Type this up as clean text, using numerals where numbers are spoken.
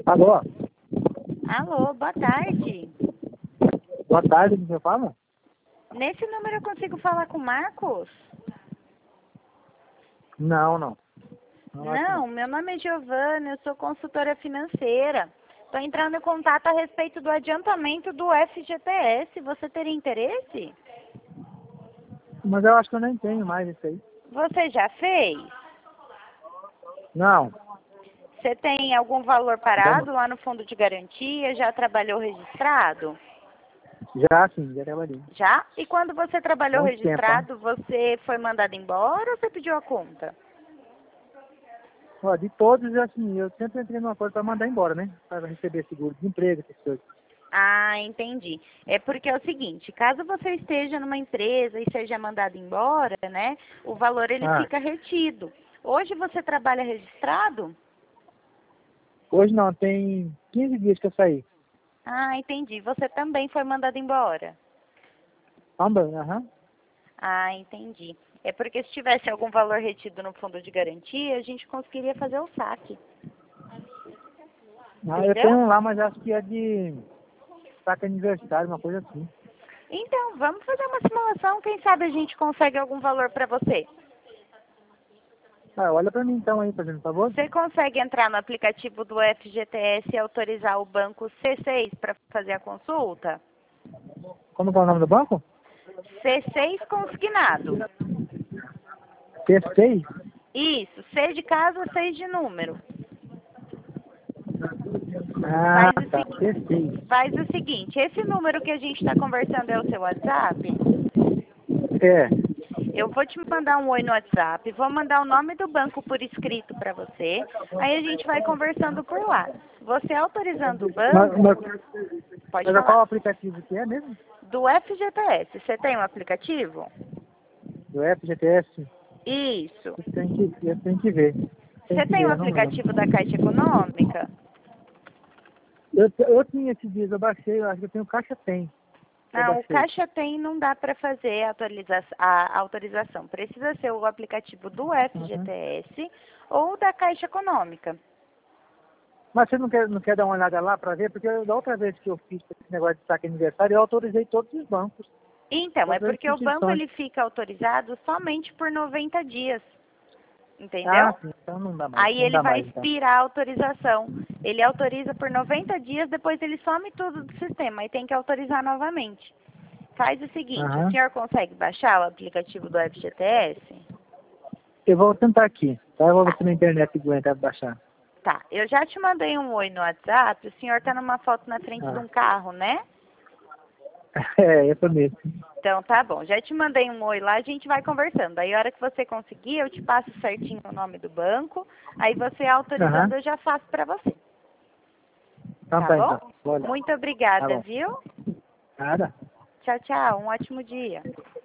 Alô? Alô, boa tarde. Boa tarde, quem você fala? Nesse número eu consigo falar com o Marcos? Não, não. Acho que Não, meu nome é Giovana, eu sou consultora financeira. Estou entrando em contato a respeito do adiantamento do FGTS. Você teria interesse? Mas eu acho que eu nem tenho mais isso aí. Você já fez? Não. Você tem algum valor parado lá no fundo de garantia? Já trabalhou registrado? Já sim, já trabalhei. Já? E quando você trabalhou Muito tempo, ó. registrado, você foi mandado embora ou você pediu a conta? Ó, de todos, assim, eu sempre entrei numa coisa para mandar embora, né? Para receber seguro-desemprego, essas coisas. Ah, entendi. É porque é o seguinte, caso você esteja numa empresa e seja mandado embora, né, o valor ele Ah, fica retido. Hoje você trabalha registrado? hoje não, tem 15 dias que eu saí. Ah, entendi. Você também foi mandado embora. Também, aham. Ah, entendi. É porque se tivesse algum valor retido no fundo de garantia, a gente conseguiria fazer o saque. Ah, eu Entendeu? tenho um lá, mas acho que é de saque aniversário, uma coisa assim. Então, vamos fazer uma simulação. Quem sabe a gente consegue algum valor para você. Ah, olha para mim então aí, fazendo favor. Você consegue entrar no aplicativo do FGTS e autorizar o banco C6 para fazer a consulta? Como que é o nome do banco? C6 consignado. T6? Isso, C de casa, 6 de número. Ah, Faz o, tá, segui- T6. faz o seguinte, esse número que a gente está conversando é o seu WhatsApp? É. Eu vou te mandar um oi no WhatsApp, vou mandar o nome do banco por escrito para você, aí a gente vai conversando por lá. Você autorizando o Mas, banco, mas, pode mas qual falar, aplicativo que é mesmo? do FGTS, você tem um aplicativo? Do FGTS? Isso. Eu tenho que ver. Tem Você que tem ver, o eu não lembro. aplicativo da Caixa Econômica? Eu tinha esses dias, eu baixei, eu acho que eu tenho Caixa Tem. Eu Não, o baixei. Caixa Tem não dá para fazer a autorização. Precisa ser o aplicativo do Uhum. FGTS ou da Caixa Econômica. Mas você não quer dar uma olhada lá para ver? Porque da outra vez que eu fiz esse negócio de saque aniversário, eu autorizei todos os bancos, Então, é todas as porque o banco instituições. ele fica autorizado somente por 90 dias, entendeu? Ah, sim, então não dá mais. Aí Não ele dá vai mais, então. expirar a autorização. Ele autoriza por 90 dias, depois ele some tudo do sistema e tem que autorizar novamente. Faz o seguinte, o Aham. senhor consegue baixar o aplicativo do FGTS? Eu vou tentar aqui, tá? Eu vou ver Tá, se na internet aguenta baixar. tá. Eu já te mandei um oi no WhatsApp, o senhor tá numa foto na frente de Ah. um carro, né? É, eu tô mesmo. Então tá bom, já te mandei um oi lá, a gente vai conversando. Aí a hora que você conseguir, eu te passo certinho o nome do banco, aí você autorizando Aham. eu já faço pra você. Então Tá tá, bom? então. Vou olhar. Muito Tá obrigada, bom. viu? Nada. Tchau, tchau. Um ótimo dia.